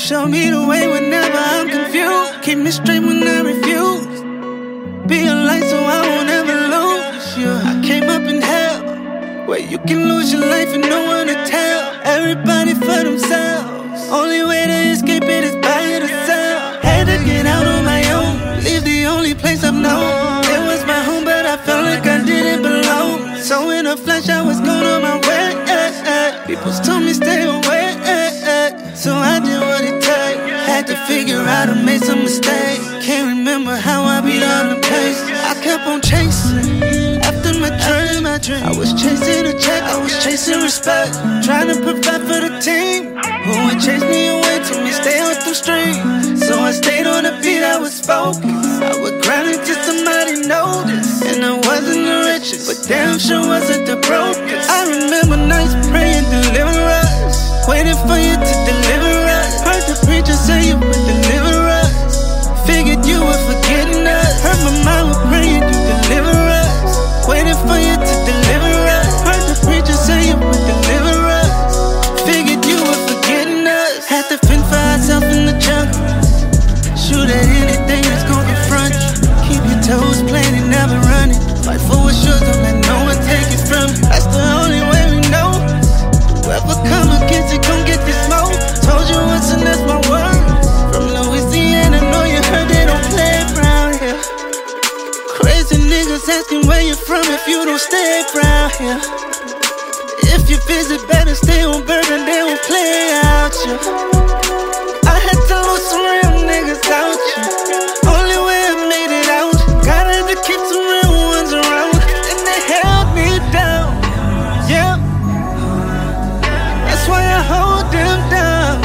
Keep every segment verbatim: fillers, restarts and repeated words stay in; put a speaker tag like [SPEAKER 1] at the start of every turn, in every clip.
[SPEAKER 1] Show me the way whenever I'm confused. Keep me straight when I refuse. Be a light so I won't ever lose you. I came up in hell, where you can lose your life and no one to tell. Everybody for themselves. Only way to escape it is by yourself. Had to get out on my own. Leave the only place I've known. It was my home, but I felt like I didn't belong. So in a flash, I was going on my way. People told me stay away. So I did what it took. Had to figure out I made some mistakes. Can't remember how I be on the place. I kept on chasing. After my dream, my dream, I was chasing a check, I was chasing respect. Trying to provide for the team. Who would chase me away, told me stay on the street. So I stayed on the beat, I was focused. I would grind until somebody noticed. And I wasn't the richest, but damn sure wasn't the brokest. I remember nights praying, deliver us. Waiting for you to deliver us. Heard the preacher say you would deliver us. Figured you were forgetting us. Heard my mama praying you deliver us. Waiting for you to deliver us. Heard the preacher say you would deliver us. Figured you were forgetting us. Had to fend for ourselves in the jungle. Shoot at anything that's gon' confront you. Keep your toes planted, never running. Fight for what's yours, don't let no one take it from you. That's the only way we know. Whoever come against it, gon' get this smoke. Told you once and that's my word. From Louisiana, know you heard they don't play around here. Crazy niggas asking where you from if you don't stay around here. If you visit, better stay on burden, they won't play out you. I had to lose some real niggas out you. Only way I made it out, got had to keep some real ones around. And they held me down, yeah. That's why I hold them down.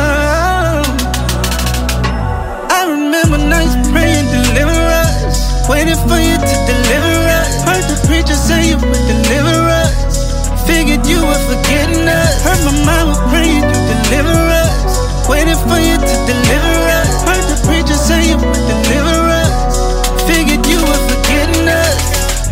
[SPEAKER 1] I remember nights praying, deliver us. Waiting for you to deliver us. Heard the preacher say you would deliver us. Figured you were forgetting us. Heard my mama praying you deliver us. Waiting for you to deliver us. Heard the preacher say you would deliver us. Figured you were forgetting us.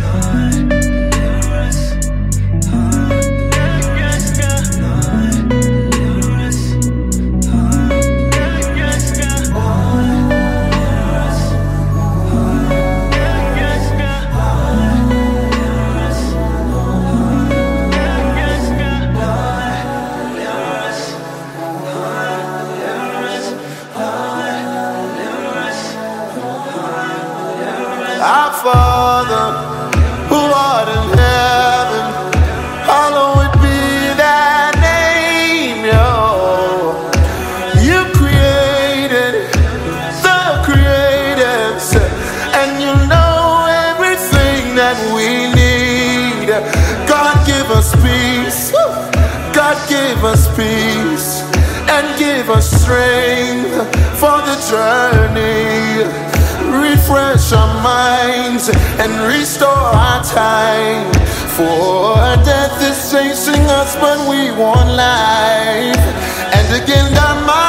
[SPEAKER 2] Our Father, who art in heaven, hallowed be thy name, yo. You created the creatives, and you know everything that we need. God give us peace, God give us peace, and give us strength for the journey. Refresh our minds and restore our time. For death is chasing us, but we want life. And again, our minds